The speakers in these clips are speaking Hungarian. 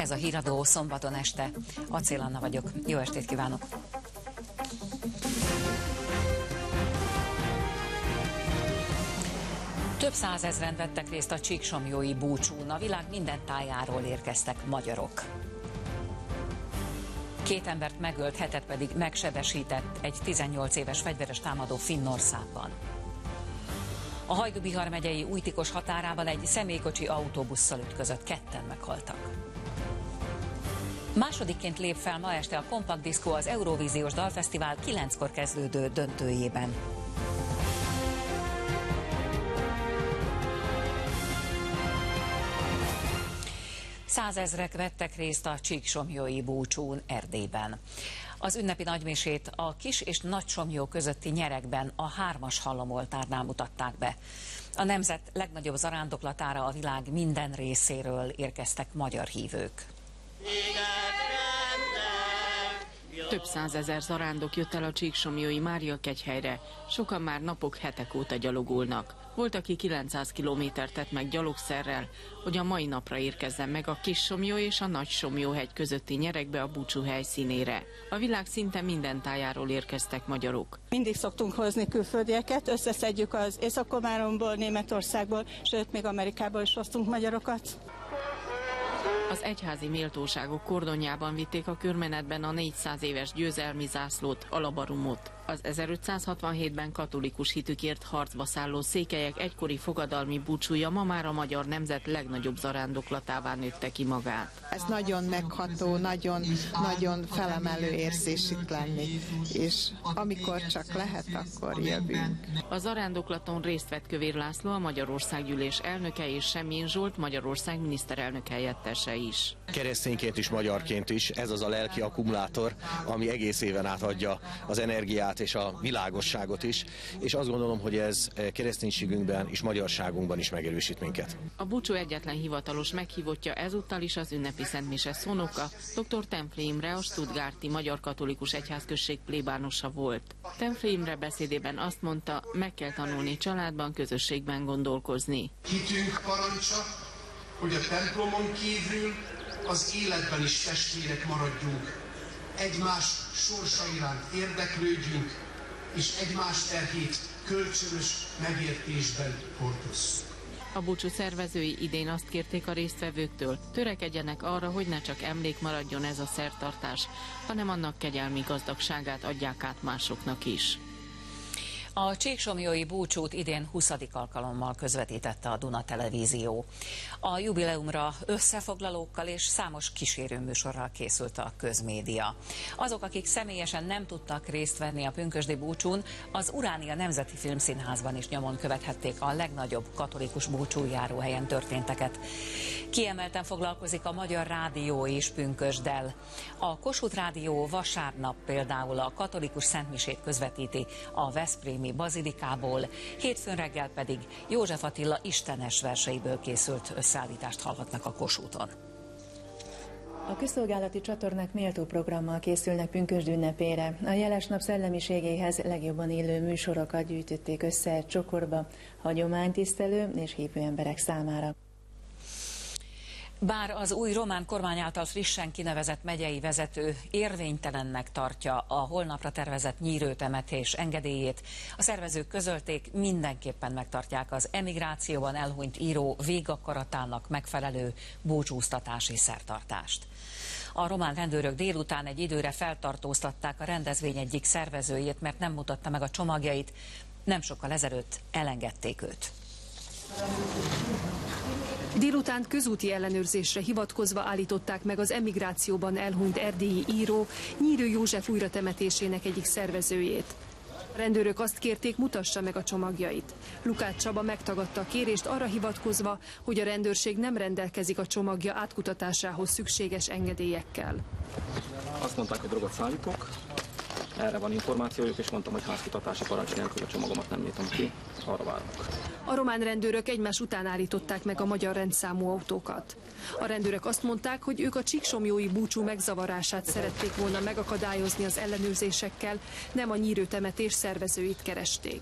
Ez a Híradó szombaton este. Acél Anna vagyok. Jó estét kívánok! Több százezren vettek részt a csíksomlyói búcsún. A világ minden tájáról érkeztek magyarok. 2 embert megölt, 7 pedig megsebesített egy 18 éves fegyveres támadó Finnországban. A Hajdú-Bihar megyei Újtikos határában egy személykocsi autóbusszal ütközött, 2-en meghaltak. Másodikként lép fel ma este a Kompakt Diszkó az Eurovíziós Dalfesztivál 9-kor kezdődő döntőjében. Százezrek vettek részt a csíksomlyói búcsún Erdélyben. Az ünnepi nagymisét a Kis- és Nagysomlyó közötti nyeregben a 3-as halomoltárnál mutatták be. A nemzet legnagyobb zarándoklatára a világ minden részéről érkeztek magyar hívők. Több százezer zarándok jött el a csíksomlyói Mária kegyhelyre. Sokan már napok, hetek óta gyalogolnak. Volt, aki 900 kilométert tett meg gyalogszerrel, hogy a mai napra érkezzen meg a Kissomlyó és a Nagysomlyó-hegy közötti nyeregbe a búcsú helyszínére. A világ szinte minden tájáról érkeztek magyarok. Mindig szoktunk hozni külföldieket, összeszedjük az Észak-Komáromból, Németországból, sőt még Amerikából is hoztunk magyarokat. Az egyházi méltóságok kordonjában vitték a körmenetben a 400 éves győzelmi zászlót, a labarumot. Az 1567-ben katolikus hitükért harcba szálló székelyek egykori fogadalmi búcsúja ma már a magyar nemzet legnagyobb zarándoklatává nőtte ki magát. Ez nagyon megható, nagyon felemelő érzés itt lenni, és amikor csak lehet, akkor jövünk. A zarándoklaton részt vett Kövér László, a Magyarországgyűlés elnöke, és Semjén Zsolt, Magyarország miniszterelnök helyettese is. Keresztényként is, magyarként is ez az a lelki akkumulátor, ami egész éven át adja az energiát és a világosságot is, és azt gondolom, hogy ez kereszténységünkben és magyarságunkban is megerősít minket. A búcsú egyetlen hivatalos meghívottja ezúttal is az ünnepi szentmise szónoka, dr. Templi Imre, a Stuttgarti Magyar Katolikus Egyházközség plébánosa volt. Templi Imre beszédében azt mondta, meg kell tanulni családban, közösségben gondolkozni. Hitünk parancsa, hogy a templomon kívül az életben is testvérek maradjunk. Egymás sorsa iránt érdeklődjünk, és egymás terhét kölcsönös megértésben hordozzuk. A búcsú szervezői idén azt kérték a résztvevőktől, törekedjenek arra, hogy ne csak emlék maradjon ez a szertartás, hanem annak kegyelmi gazdagságát adják át másoknak is. A csíksomlyói búcsút idén 20. alkalommal közvetítette a Duna Televízió. A jubileumra összefoglalókkal és számos kísérőműsorral készült a közmédia. Azok, akik személyesen nem tudtak részt venni a pünkösdi búcsún, az Uránia Nemzeti Filmszínházban is nyomon követhették a legnagyobb katolikus búcsújáróhelyen történteket. Kiemelten foglalkozik a Magyar Rádió is pünkösddel. A Kossuth Rádió vasárnap például a katolikus szentmisét közvetíti a veszprémi bazilikából, hétfőn reggel pedig József Attila istenes verseiből készült összeállítást hallhatnak a Kossuthon. A közszolgálati csatornák méltó programmal készülnek pünkösd ünnepére. A jeles nap szellemiségéhez legjobban illő műsorokat gyűjtötték össze egy csokorba, hagyománytisztelő és hívő emberek számára. Bár az új román kormány által frissen kinevezett megyei vezető érvénytelennek tartja a holnapra tervezett nyírőtemetés engedélyét, a szervezők közölték, mindenképpen megtartják az emigrációban elhunyt író végakaratának megfelelő búcsúztatási szertartást. A román rendőrök délután egy időre feltartóztatták a rendezvény egyik szervezőjét, mert nem mutatta meg a csomagjait, nem sokkal ezelőtt elengedték őt. Délután közúti ellenőrzésre hivatkozva állították meg az emigrációban elhunyt erdélyi író Nyírő József újratemetésének egyik szervezőjét. A rendőrök azt kérték, mutassa meg a csomagjait. Lukács Csaba megtagadta a kérést arra hivatkozva, hogy a rendőrség nem rendelkezik a csomagja átkutatásához szükséges engedélyekkel. Azt mondták, hogy drogot szállítok, erre van információjuk, és mondtam, hogy házkutatási parancs nélkül a csomagomat nem nyitom ki, arra várok. A román rendőrök egymás után állították meg a magyar rendszámú autókat. A rendőrök azt mondták, hogy ők a csíksomlyói búcsú megzavarását szerették volna megakadályozni az ellenőrzésekkel, nem a nyírőtemetés szervezőit keresték.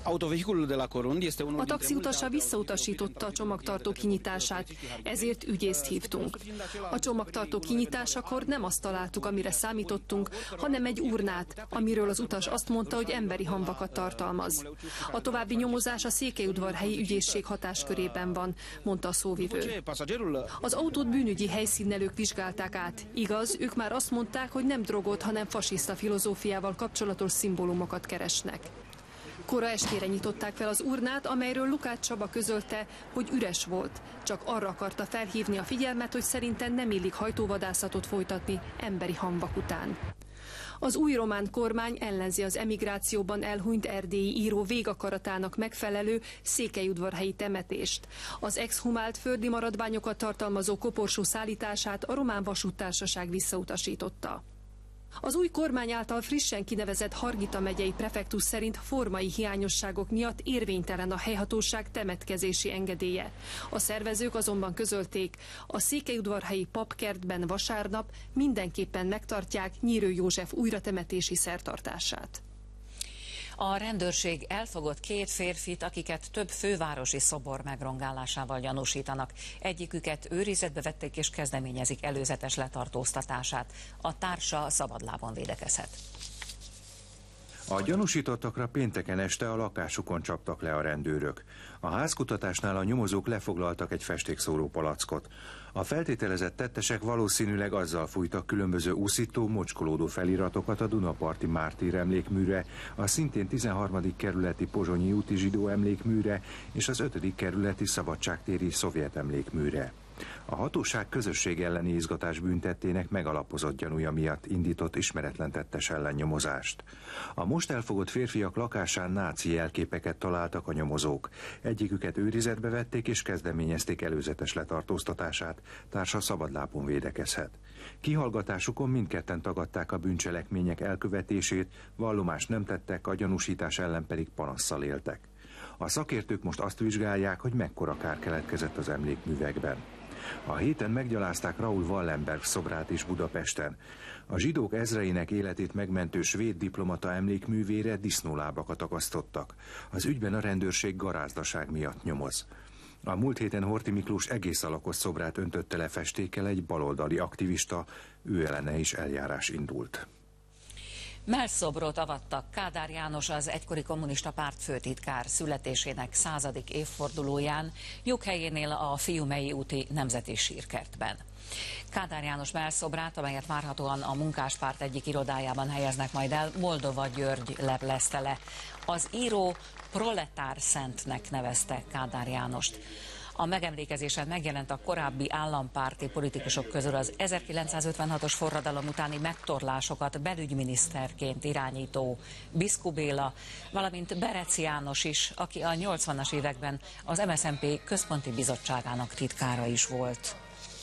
A taxiutasa visszautasította a csomagtartó kinyitását, ezért ügyészt hívtunk. A csomagtartó kinyitásakor nem azt találtuk, amire számítottunk, hanem egy urnát, amiről az utas azt mondta, hogy emberi hamvakat tartalmaz. A további nyomozás a Székelyudvarhelyi ügyészség hatáskörében van, mondta a szóvivő. Az autót bűnügyi helyszínelők vizsgálták át. Igaz, ők már azt mondták, hogy nem drogot, hanem fasiszta filozófiával kapcsolatos szimbólumokat keresnek. Kora estére nyitották fel az urnát, amelyről Lukács Csaba közölte, hogy üres volt. Csak arra akarta felhívni a figyelmet, hogy szerintem nem illik hajtóvadászatot folytatni emberi hamvak után. Az új román kormány ellenzi az emigrációban elhunyt erdélyi író végakaratának megfelelő székelyudvarhelyi temetést. Az exhumált földi maradványokat tartalmazó koporsó szállítását a Román Vasúttársaság visszautasította. Az új kormány által frissen kinevezett Hargita megyei prefektus szerint formai hiányosságok miatt érvénytelen a helyhatóság temetkezési engedélye. A szervezők azonban közölték, a székelyudvarhelyi papkertben vasárnap mindenképpen megtartják Nyírő József újratemetési szertartását. A rendőrség elfogott 2 férfit, akiket több fővárosi szobor megrongálásával gyanúsítanak. Egyiküket őrizetbe vették és kezdeményezik előzetes letartóztatását. A társa szabadlábon védekezhet. A gyanúsítottakra pénteken este a lakásukon csaptak le a rendőrök. A házkutatásnál a nyomozók lefoglaltak egy festékszóró palackot. A feltételezett tettesek valószínűleg azzal fújtak különböző úszító, mocskolódó feliratokat a Dunaparti Mártír emlékműre, a szintén 13. kerületi Pozsonyi úti zsidó emlékműre és az 5. kerületi Szabadságtéri szovjet emlékműre. A hatóság közösség elleni izgatás bűntettének megalapozott gyanúja miatt indított ismeretlen tettes ellen nyomozást. A most elfogott férfiak lakásán náci jelképeket találtak a nyomozók. Egyiküket őrizetbe vették és kezdeményezték előzetes letartóztatását, társa szabadlábon védekezhet. Kihallgatásukon mindketten tagadták a bűncselekmények elkövetését, vallomást nem tettek, a gyanúsítás ellen pedig panasszal éltek. A szakértők most azt vizsgálják, hogy mekkora kár keletkezett az emlékművekben. A héten meggyalázták Raoul Wallenberg szobrát is Budapesten. A zsidók ezreinek életét megmentő svéd diplomata emlékművére disznólábakat akasztottak. Az ügyben a rendőrség garázdaság miatt nyomoz. A múlt héten Horthy Miklós egész alakos szobrát öntötte le festékkel egy baloldali aktivista, ő ellene is eljárás indult. Mellszobrot avattak Kádár János, az egykori kommunista párt főtitkár születésének 100. évfordulóján nyughelyénél a Fiumei úti Nemzeti Sírkertben. Kádár János mellszobrát, amelyet várhatóan a Munkáspárt egyik irodájában helyeznek majd el, Moldova György leplezte le. Az író proletár szentnek nevezte Kádár Jánost. A megemlékezésen megjelent a korábbi állampárti politikusok közül az 1956-os forradalom utáni megtorlásokat belügyminiszterként irányító Biszku Béla, valamint Berec János is, aki a 80-as években az MSZNP központi bizottságának titkára is volt.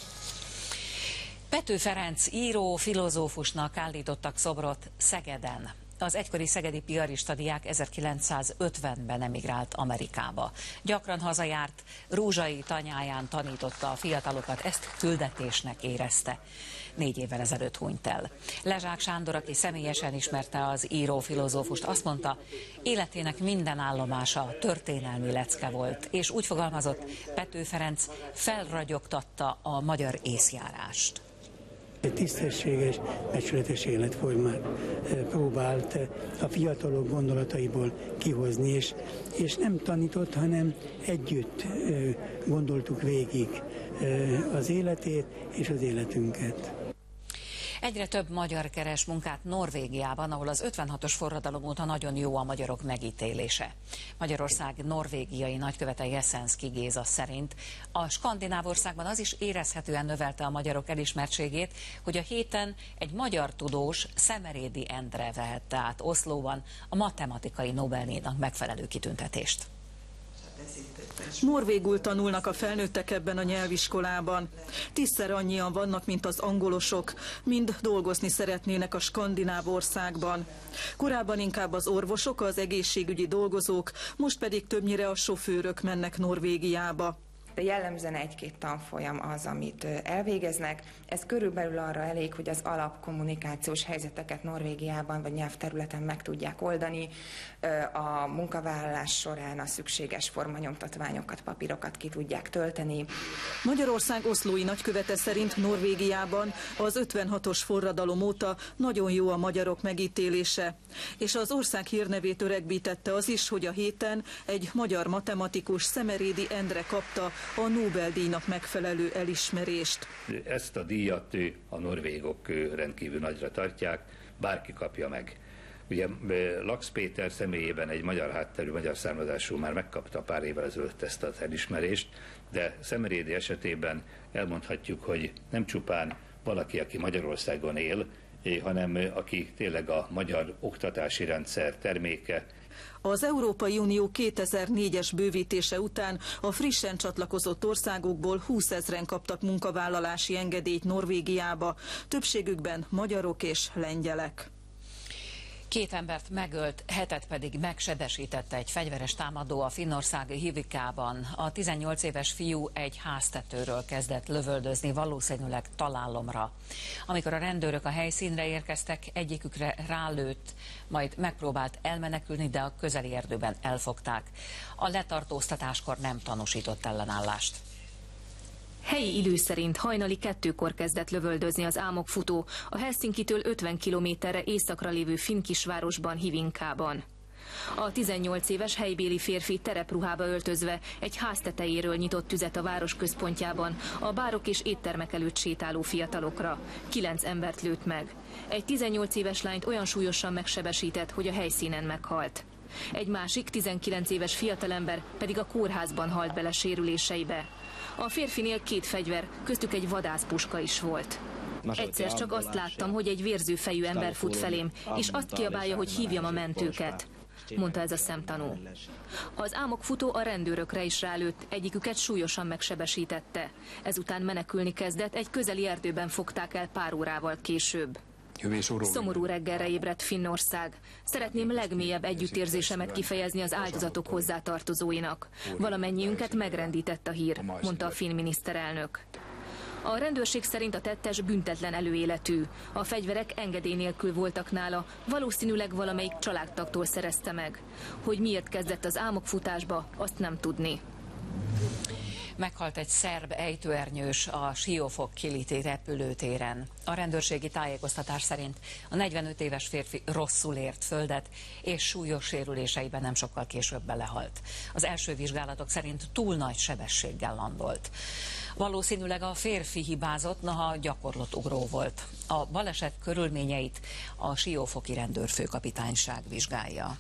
Pető Ferenc író, filozófusnak állítottak szobrot Szegeden. Az egykori szegedi piarista diák 1950-ben emigrált Amerikába. Gyakran hazajárt, rúzsai tanyáján tanította a fiatalokat, ezt küldetésnek érezte. 4 évvel ezelőtt hunyt el. Lezsák Sándor, aki személyesen ismerte az író-filozófust, azt mondta, életének minden állomása történelmi lecke volt, és úgy fogalmazott, Pető Ferenc felragyogtatta a magyar észjárást. Egy tisztességes, becsületes életformát próbált a fiatalok gondolataiból kihozni, és nem tanított, hanem együtt gondoltuk végig az életét és az életünket. Egyre több magyar keres munkát Norvégiában, ahol az 56-os forradalom óta nagyon jó a magyarok megítélése. Magyarország norvégiai nagykövete Jeszenszky Géza szerint a skandináv országban az is érezhetően növelte a magyarok elismertségét, hogy a héten egy magyar tudós, Szemerédi Endre vehette át Oszlóban a matematikai Nobel-díjnak megfelelő kitüntetést. Norvégul tanulnak a felnőttek ebben a nyelviskolában. 10-szer annyian vannak, mint az angolosok, mind dolgozni szeretnének a skandináv országban. Korábban inkább az orvosok, az egészségügyi dolgozók, most pedig többnyire a sofőrök mennek Norvégiába. de jellemzően 1-2 tanfolyam az, amit elvégeznek. Ez körülbelül arra elég, hogy az alapkommunikációs helyzeteket Norvégiában vagy nyelvterületen meg tudják oldani. A munkavállalás során a szükséges formanyomtatványokat, papírokat ki tudják tölteni. Magyarország oszlói nagykövete szerint Norvégiában az 56-os forradalom óta nagyon jó a magyarok megítélése. És az ország hírnevét öregbítette az is, hogy a héten egy magyar matematikus, Szemerédi Endre kapta a Nobel-díjnak megfelelő elismerést. Ezt a díjat a norvégok rendkívül nagyra tartják, bárki kapja meg. Ugye Lax Péter személyében egy magyar hátterű, magyar származású már megkapta pár évvel ezelőtt ezt az elismerést, de Szemerédi esetében elmondhatjuk, hogy nem csupán valaki, aki Magyarországon él, hanem aki tényleg a magyar oktatási rendszer terméke. Az Európai Unió 2004-es bővítése után a frissen csatlakozott országokból 20 000-en kaptak munkavállalási engedélyt Norvégiába, többségükben magyarok és lengyelek. 2 embert megölt, 7 pedig megsebesítette egy fegyveres támadó a finnországi Hivikában. A 18 éves fiú egy háztetőről kezdett lövöldözni, valószínűleg találomra. Amikor a rendőrök a helyszínre érkeztek, egyikükre rálőtt, majd megpróbált elmenekülni, de a közeli erdőben elfogták. A letartóztatáskor nem tanúsított ellenállást. Helyi idő szerint hajnali 2-kor kezdett lövöldözni az álmokfutó a Helsinkitől 50 kilométerre északra lévő finn kisvárosban, Hyvinkában. A 18 éves helybéli férfi terepruhába öltözve egy ház tetejéről nyitott tüzet a város központjában a bárok és éttermek előtt sétáló fiatalokra. 9 embert lőtt meg. Egy 18 éves lányt olyan súlyosan megsebesített, hogy a helyszínen meghalt. Egy másik 19 éves fiatalember pedig a kórházban halt bele sérüléseibe. A férfinél 2 fegyver, köztük egy vadászpuska is volt. Egyszer csak azt láttam, hogy egy vérző fejű ember fut felém, és azt kiabálja, hogy hívjam a mentőket, mondta ez a szemtanú. Az álmokfutó a rendőrökre is rálőtt, egyiküket súlyosan megsebesítette. Ezután menekülni kezdett, egy közeli erdőben fogták el pár órával később. Szomorú reggelre ébredt Finnország. Szeretném legmélyebb együttérzésemet kifejezni az áldozatok hozzátartozóinak. Valamennyiünket megrendített a hír, mondta a finn miniszterelnök. A rendőrség szerint a tettes büntetlen előéletű. A fegyverek engedély nélkül voltak nála, valószínűleg valamelyik családtagtól szerezte meg. Hogy miért kezdett az álmokfutásba, azt nem tudni. Meghalt egy szerb ejtőernyős a Siófok-Kiliti repülőtéren. A rendőrségi tájékoztatás szerint a 45 éves férfi rosszul ért földet, és súlyos sérüléseiben nem sokkal később belehalt. Az első vizsgálatok szerint túl nagy sebességgel landolt. Valószínűleg a férfi hibázott, noha gyakorlott ugró volt. A baleset körülményeit a Siófoki rendőrfőkapitányság vizsgálja.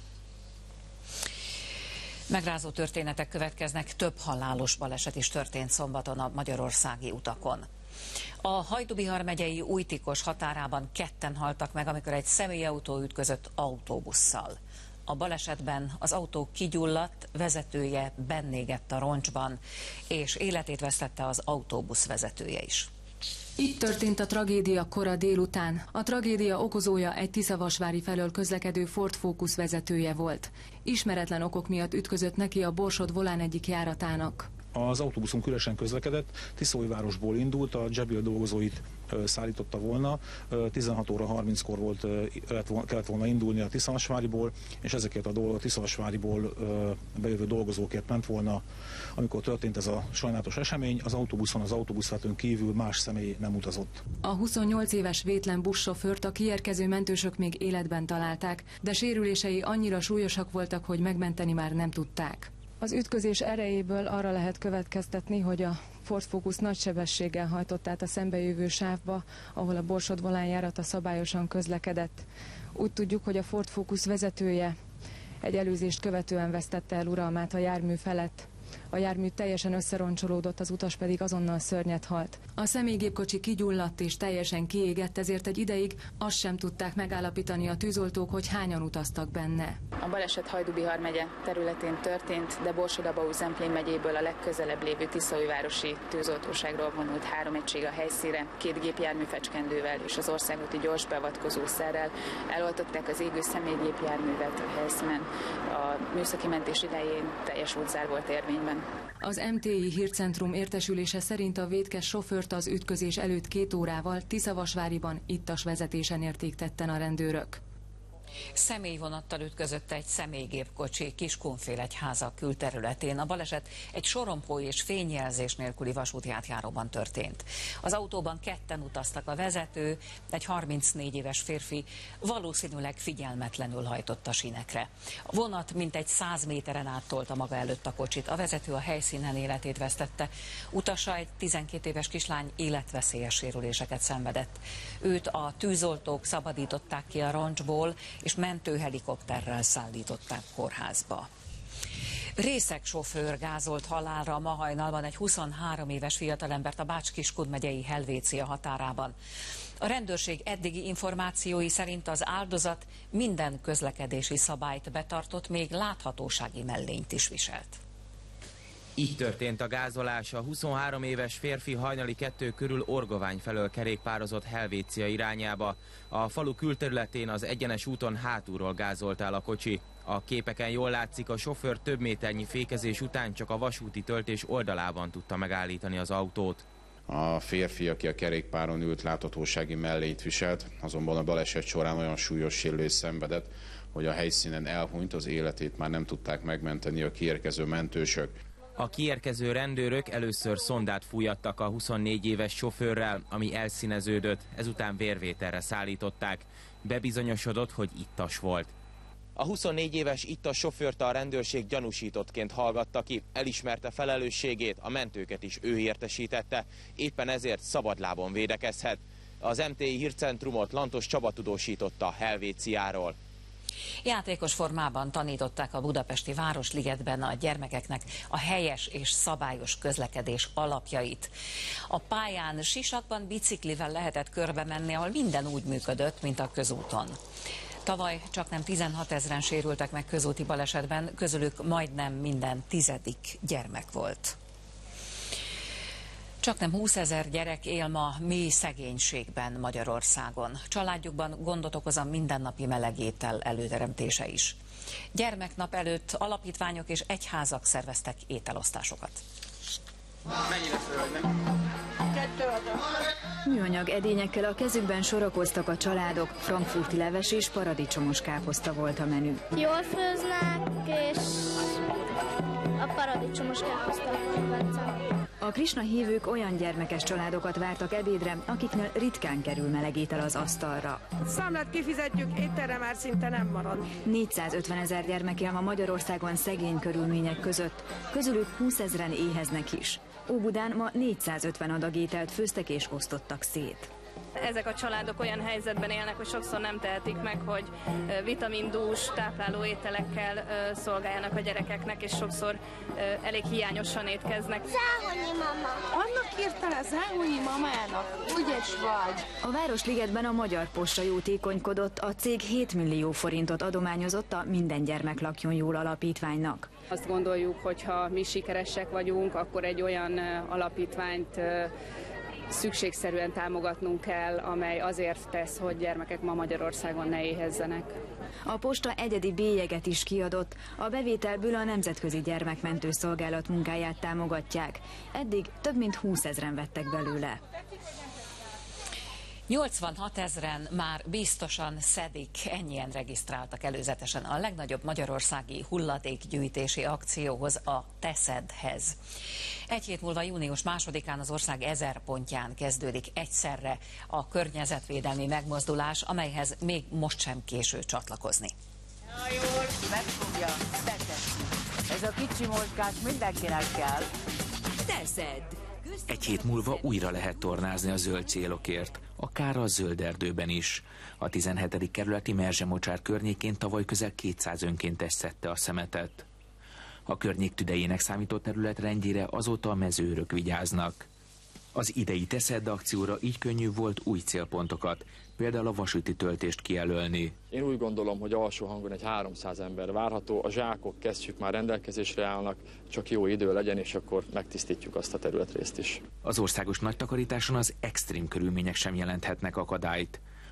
Megrázó történetek következnek, több halálos baleset is történt szombaton a magyarországi utakon. A Hajdú-Bihar megyei Újtikos határában 2-en haltak meg, amikor egy személyautó ütközött autóbusszal. A balesetben az autó kigyulladt, vezetője bennégett a roncsban, és életét vesztette az autóbusz vezetője is. Itt történt a tragédia kora délután. A tragédia okozója egy Tiszavasvári felől közlekedő Ford Focus vezetője volt. Ismeretlen okok miatt ütközött neki a Borsod-Volán egyik járatának. Az autóbuszunk üresen közlekedett, Tiszaújvárosból indult, a Jabil dolgozóit szállította volna, 16 óra 30-kor kellett volna indulni a Tiszavasváriból, és ezeket a Tiszavasváriból bejövő dolgozókért ment volna. Amikor történt ez a sajnálatos esemény, az autóbuszon az autóbuszvezetőn kívül más személy nem utazott. A 28 éves vétlen buszsofőrt a kiérkező mentősök még életben találták, de sérülései annyira súlyosak voltak, hogy megmenteni már nem tudták. Az ütközés erejéből arra lehet következtetni, hogy a Ford Focus nagy sebességgel hajtott át a szembejövő sávba, ahol a Borsod-Volán járata szabályosan közlekedett. Úgy tudjuk, hogy a Ford Focus vezetője egy előzést követően vesztette el uralmát a jármű felett. A jármű teljesen összeroncsolódott, az utas pedig azonnal szörnyet halt. A személygépkocsi kigyulladt és teljesen kiégett, ezért egy ideig azt sem tudták megállapítani a tűzoltók, hogy hányan utaztak benne. A baleset Hajdú-Bihar megye területén történt, de Borsod-Abaúj-Zemplén megyéből a legközelebb lévő Tiszaújvárosi tűzoltóságról vonult 3 egység a helyszínre, 2 gépjármű fecskendővel és az országúti gyors beavatkozó szerrel eloltották az égő személygépjárművet a helyszínen. A műszaki mentés idején teljes útzár volt érvényben. van. Az MTI Hírcentrum értesülése szerint a vétkes sofőrt az ütközés előtt 2 órával Tiszavasváriban ittas vezetésen érték tetten a rendőrök. Személyvonattal ütközött egy személygépkocsi Kiskunfélegyháza külterületén. A baleset egy sorompó és fényjelzés nélküli vasúti átjáróban történt. Az autóban ketten utaztak, a vezető, egy 34 éves férfi, valószínűleg figyelmetlenül hajtott a sínekre. A vonat mintegy 100 méteren áttolta maga előtt a kocsit. A vezető a helyszínen életét vesztette. Utasa, egy 12 éves kislány életveszélyes sérüléseket szenvedett. Őt a tűzoltók szabadították ki a roncsból, és mentőhelikopterrel szállították kórházba. Részeg sofőr gázolt halálra ma hajnalban egy 23 éves fiatalembert a Bács-Kiskun megyei Helvécia határában. A rendőrség eddigi információi szerint az áldozat minden közlekedési szabályt betartott, még láthatósági mellényt is viselt. Így történt a gázolás. A 23 éves férfi hajnali 2 körül Orgovány felől kerékpározott Helvécia irányába. A falu külterületén az egyenes úton hátulról gázolt el a kocsi. A képeken jól látszik, a sofőr több méternyi fékezés után csak a vasúti töltés oldalában tudta megállítani az autót. A férfi, aki a kerékpáron ült, láthatósági mellényt viselt, azonban a baleset során olyan súlyos sérülést szenvedett, hogy a helyszínen elhunyt, az életét már nem tudták megmenteni a kiérkező mentősök. A kiérkező rendőrök először szondát fújattak a 24 éves sofőrrel, ami elszíneződött, ezután vérvételre szállították. Bebizonyosodott, hogy ittas volt. A 24 éves ittas sofőrt a rendőrség gyanúsítottként hallgatta ki, elismerte felelősségét, a mentőket is ő értesítette, éppen ezért szabadlábon védekezhet. Az MTI Hírcentrumot Lantos Csaba tudósította Helvéciáról. Játékos formában tanították a budapesti Városligetben a gyermekeknek a helyes és szabályos közlekedés alapjait. A pályán sisakban biciklivel lehetett körbe menni, ahol minden úgy működött, mint a közúton. Tavaly csaknem 16 000-en sérültek meg közúti balesetben, közülük majdnem minden 10. gyermek volt. Csaknem 20 000 gyerek él ma mély szegénységben Magyarországon. Családjukban gondot okoz a mindennapi meleg étel előteremtése is. Gyermeknap előtt alapítványok és egyházak szerveztek ételosztásokat. Mennyire szörnynek? Műanyag edényekkel a kezükben sorakoztak a családok, frankfurti leves és paradicsomos káposzta volt a menü. Jól főznek, és a paradicsomos káposzta kedvencem. A Krisna hívők olyan gyermekes családokat vártak ebédre, akiknél ritkán kerül meleg étel az asztalra. Számlát kifizetjük, ételre már szinte nem marad. 450 000 gyermek él ma Magyarországon szegény körülmények között, közülük 20 000-en éheznek is. Óbudán ma 450 adag ételt főztek és osztottak szét. Ezek a családok olyan helyzetben élnek, hogy sokszor nem tehetik meg, hogy vitamindús, tápláló ételekkel szolgáljanak a gyerekeknek, és sokszor elég hiányosan étkeznek. Záhonyi mama! Annak írtál Záhonyi mamának, ügyes vagy! A Városligetben a Magyar Posta jótékonykodott, a cég 7 millió forintot adományozott a Minden gyermek lakjon jól alapítványnak. Azt gondoljuk, hogy ha mi sikeresek vagyunk, akkor egy olyan alapítványt szükségszerűen támogatnunk kell, amely azért tesz, hogy gyermekek ma Magyarországon ne éhezzenek. A posta egyedi bélyeget is kiadott, a bevételből a Nemzetközi Gyermekmentő Szolgálat munkáját támogatják. Eddig több mint 20 000-en vettek belőle. 86 000-en már biztosan szedik, ennyien regisztráltak előzetesen a legnagyobb magyarországi hulladékgyűjtési akcióhoz, a Teszedhez. Egy hét múlva június 2-án az ország 1000 pontján kezdődik egyszerre a környezetvédelmi megmozdulás, amelyhez még most sem késő csatlakozni. Jól, megfogja, beteszi. Ez a kicsi mozgás mindenkinek kell. Teszed! Egy hét múlva újra lehet tornázni a zöld célokért, akár a zöld erdőben is. A 17. kerületi Merzsemocsár környékén tavaly közel 200 önkéntes szedte a szemetet. A környék tüdejének számított terület rendjére azóta a mezőrök vigyáznak. Az idei Teszed akcióra így könnyű volt új célpontokat, például a vasúti töltést kijelölni. Én úgy gondolom, hogy alsó hangon egy 300 ember várható, a zsákok kezdjük már rendelkezésre állnak, csak jó idő legyen, és akkor megtisztítjuk azt a területrészt is. Az országos nagy takarításon az extrém körülmények sem jelenthetnek akadályt.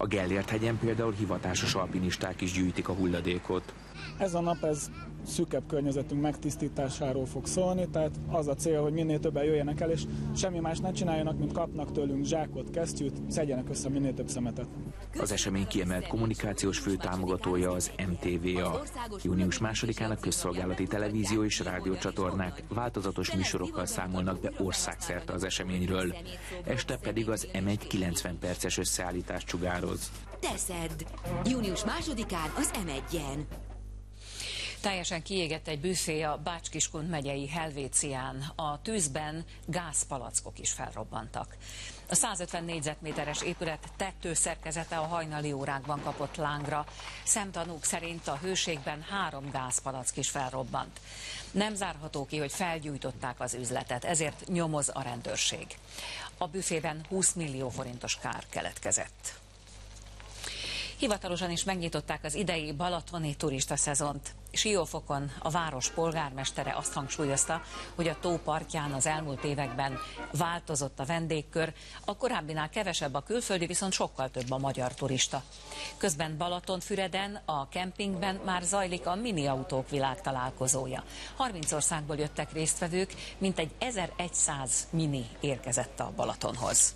A Gellért-hegyen például hivatásos alpinisták is gyűjtik a hulladékot. Ez a nap szűkebb környezetünk megtisztításáról fog szólni, tehát az a cél, hogy minél többen jöjjenek el, és semmi más ne csináljanak, mint kapnak tőlünk zsákot, kesztyűt, szedjenek össze minél több szemetet. Az esemény kiemelt kommunikációs főtámogatója az MTVA. Június 2-án a közszolgálati televízió és rádiócsatornák változatos műsorokkal számolnak be országszerte az eseményről. Este pedig az M1 90 perces összeállítást sugároz. Teszed! Június 2-án az M1-en. Teljesen kiégett egy büfé a Bács-Kiskun megyei Helvécián. A tűzben gázpalackok is felrobbantak. A 150 négyzetméteres épület tetőszerkezete a hajnali órákban kapott lángra. Szemtanúk szerint a hőségben 3 gázpalack is felrobbant. Nem zárható ki, hogy felgyújtották az üzletet, ezért nyomoz a rendőrség. A büfében 20 millió forintos kár keletkezett. Hivatalosan is megnyitották az idei balatoni turista szezont. Siófokon a város polgármestere azt hangsúlyozta, hogy a tó partján az elmúlt években változott a vendégkör, a korábbinál kevesebb a külföldi, viszont sokkal több a magyar turista. Közben Balatonfüreden, a kempingben már zajlik a miniautók világtalálkozója. 30 országból jöttek résztvevők, mintegy 1100 mini érkezett a Balatonhoz.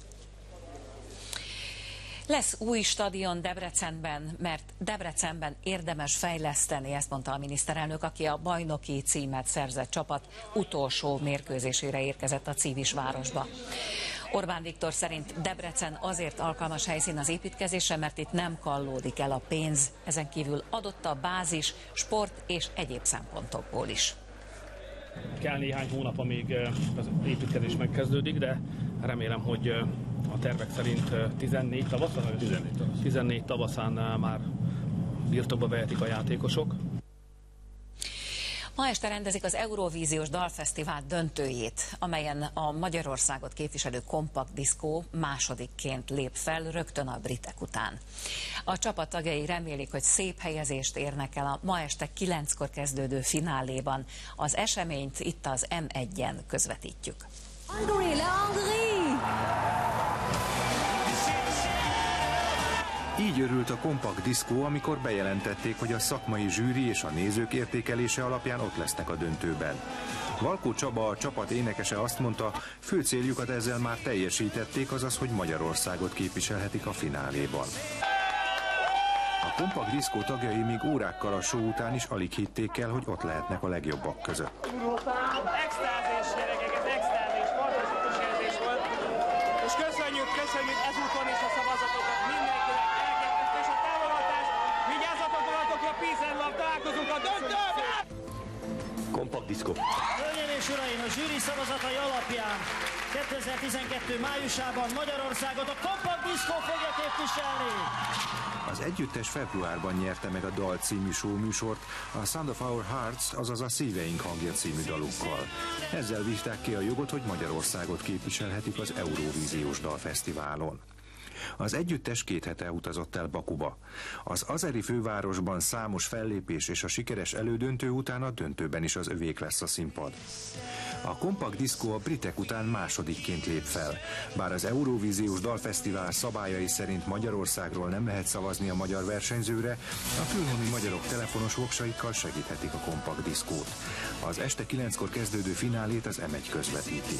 Lesz új stadion Debrecenben, mert Debrecenben érdemes fejleszteni, ezt mondta a miniszterelnök, aki a bajnoki címet szerzett csapat utolsó mérkőzésére érkezett a Civisvárosba. Orbán Viktor szerint Debrecen azért alkalmas helyszín az építkezésre, mert itt nem kallódik el a pénz, ezen kívül adott a bázis, sport és egyéb szempontokból is. Kell néhány hónap, amíg az építkezés megkezdődik, de remélem, hogy a tervek szerint 14 tavaszán már birtokba vehetik a játékosok. Ma este rendezik az Eurovíziós Dalfesztivál döntőjét, amelyen a Magyarországot képviselő Kompakt Diszkó másodikként lép fel rögtön a britek után. A csapat tagjai remélik, hogy szép helyezést érnek el a ma este 9-kor kezdődő fináléban. Az eseményt itt az M1-en közvetítjük. Így örült a Kompakt Diszkó, amikor bejelentették, hogy a szakmai zsűri és a nézők értékelése alapján ott lesznek a döntőben. Valkó Csaba, a csapat énekese azt mondta, fő céljukat ezzel már teljesítették, azaz, hogy Magyarországot képviselhetik a fináléban. A Kompakt Diszkó tagjai még órákkal a show után is alig hitték el, hogy ott lehetnek a legjobbak között. Extázis, gyerekek, ez extázis, fantasztikus érzés volt. És köszönjük ezúton is a szavazatokat mindenkinek, elképesztő és a támogatást. Vigyázzatok magatokra, peace and love, találkozunk a döntőben! Kompakt Diszkó. Hölgyeim és uraim, a zsűri szavazatai alapján 2012 májusában Magyarországot a Kompakt Diszkó fogja képviselni. Az együttes februárban nyerte meg a Dal című showműsort a Sound of Our Hearts, azaz a Szíveink hangja című dalukkal. Ezzel vívták ki a jogot, hogy Magyarországot képviselhetik az Eurovíziós Dalfesztiválon. Az együttes 2 hete utazott el Bakuba. Az azeri fővárosban számos fellépés és a sikeres elődöntő után a döntőben is az övék lesz a színpad. A Kompakt Diszkó a britek után másodikként lép fel. Bár az Eurovíziós Dalfesztivál szabályai szerint Magyarországról nem lehet szavazni a magyar versenyzőre, a külhoni magyarok telefonos voksaikkal segíthetik a Kompakt Diszkót. Az este 9-kor kezdődő finálét az M1 közvetíti.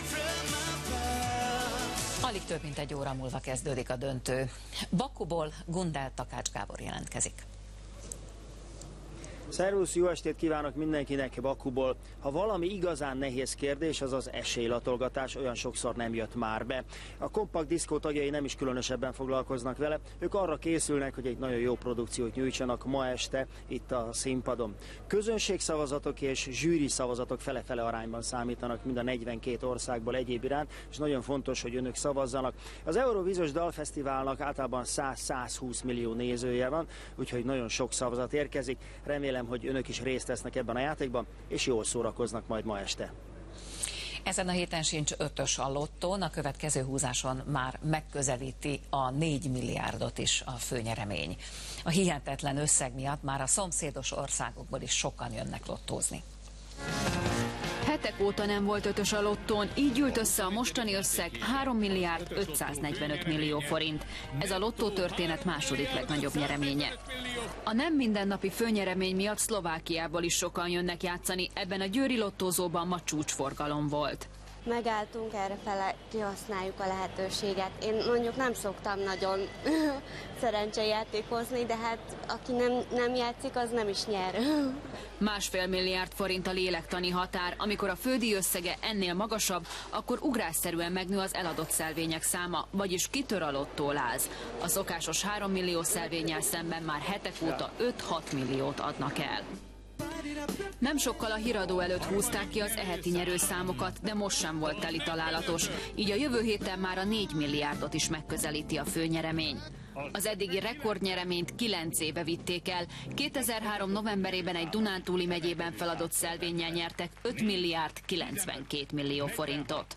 Alig több mint egy óra múlva kezdődik a döntő. Bakuból Gundel Takács Gábor jelentkezik. Szervusz, jó estét kívánok mindenkinek Bakuból. Ha valami igazán nehéz kérdés, az az esélylatolgatás, olyan sokszor nem jött már be. A Kompakt Diszkó tagjai nem is különösebben foglalkoznak vele, ők arra készülnek, hogy egy nagyon jó produkciót nyújtsanak ma este itt a színpadon. Közönségszavazatok és zsűri szavazatok fele-fele arányban számítanak mind a 42 országból egyéb iránt, és nagyon fontos, hogy önök szavazzanak. Az Eurovíziós Dalfesztiválnak általában 100-120 millió nézője van, úgyhogy nagyon sok szavazat érkezik. Remélem, hogy önök is részt vesznek ebben a játékban, és jól szórakoznak majd ma este. Ezen a héten sincs 5-ös a lottón, a következő húzáson már megközelíti a 4 milliárdot is a főnyeremény. A hihetetlen összeg miatt már a szomszédos országokból is sokan jönnek lottózni. Hetek óta nem volt ötös a lottón, így gyűlt össze a mostani összeg 3 milliárd 545 millió forint. Ez a lottó történet második legnagyobb nyereménye. A nem mindennapi főnyeremény miatt Szlovákiából is sokan jönnek játszani, ebben a győri lottózóban ma csúcsforgalom volt. Megálltunk errefele, kihasználjuk a lehetőséget. Én mondjuk nem szoktam nagyon szerencsejátékozni, de hát aki nem játszik, az nem is nyer. 1,5 milliárd forint a lélektani határ. Amikor a fődíj összege ennél magasabb, akkor ugrásszerűen megnő az eladott szelvények száma, vagyis kitör a lottóláz. A szokásos 3 millió szelvénnyel szemben már hetek óta 5-6 milliót adnak el. Nem sokkal a híradó előtt húzták ki az eheti nyerőszámokat, de most sem volt teli találatos, így a jövő héten már a 4 milliárdot is megközelíti a főnyeremény. Az eddigi rekordnyereményt 9 éve vitték el. 2003. novemberében egy Dunántúli megyében feladott szelvénnyel nyertek 5 milliárd 92 millió forintot.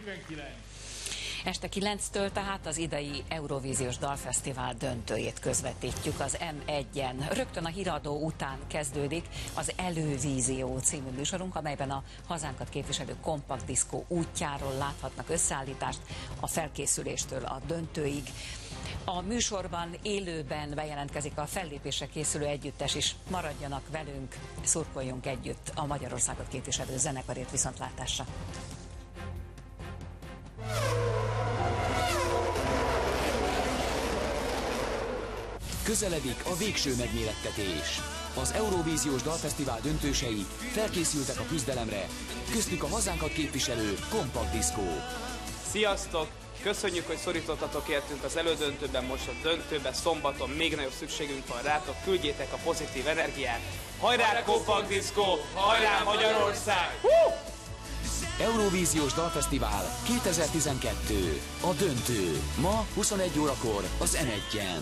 Este 9-től tehát az idei Eurovíziós Dalfesztivál döntőjét közvetítjük az M1-en. Rögtön a híradó után kezdődik az Elővízió című műsorunk, amelyben a hazánkat képviselő kompakt diszkó útjáról láthatnak összeállítást a felkészüléstől a döntőig. A műsorban élőben bejelentkezik a fellépésre készülő együttes is. Maradjanak velünk, szurkoljunk együtt a Magyarországot képviselő zenekarért. Viszontlátásra! Közeledik a végső megmérettetés. Az Eurovíziós Dalfesztivál döntősei felkészültek a küzdelemre, köztük a hazánkat képviselő kompakt diszkó. Sziasztok! Köszönjük, hogy szorítottatok értünk az elődöntőben, most a döntőben szombaton még nagyobb szükségünk van rátok, küldjétek a pozitív energiát. Hajrá kompakt diszkó! Hajrá Magyarország! Eurovíziós Dalfesztivál 2012. A döntő. Ma 21 órakor az M1-en.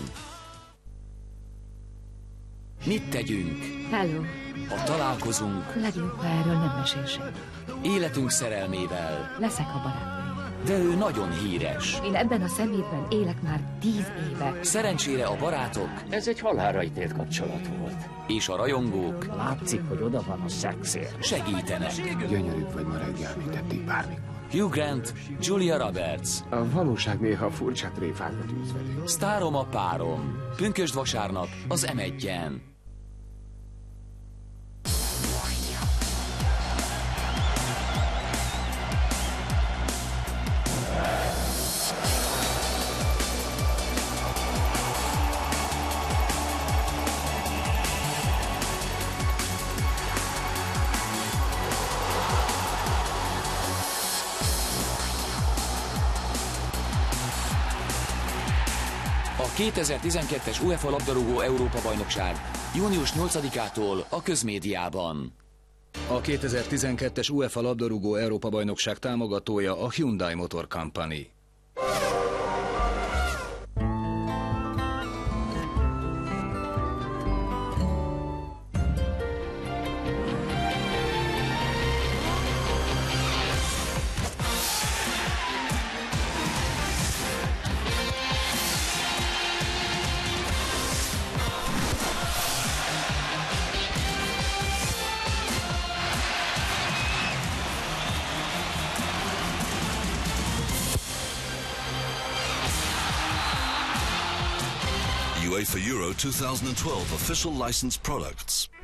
Mit tegyünk? Hello. Ha találkozunk, Legjobb, ha erről nem mesél senki. életünk szerelmével. Leszek a barátom. De ő nagyon híres. Én ebben a szemétben élek már 10 éve. Szerencsére a barátok... Ez egy halálra ítélt kapcsolat volt. És a rajongók... Látszik, hogy oda van a szexért. Segítenek. Gyönyörűbb vagy ma reggel, mint eddig bármikor. Hugh Grant, Julia Roberts. A valóság néha furcsa tréfákat űz velünk. Sztárom a párom. Pünkösd vasárnap az M1-en. A 2012-es UEFA labdarúgó Európa-bajnokság június 8-ától a közmédiában. A 2012-es UEFA labdarúgó Európa-bajnokság támogatója a Hyundai Motor Company. UEFA Euro 2012 official licensed products.